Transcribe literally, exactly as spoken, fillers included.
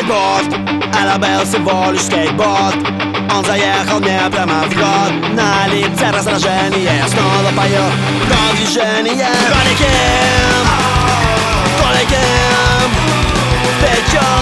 скейтборд. Это был всего лишь скейтборд. Он заехал мне прямо в рот. На лице раздражение, я снова пою про движение. Ролики, ролики, вперед.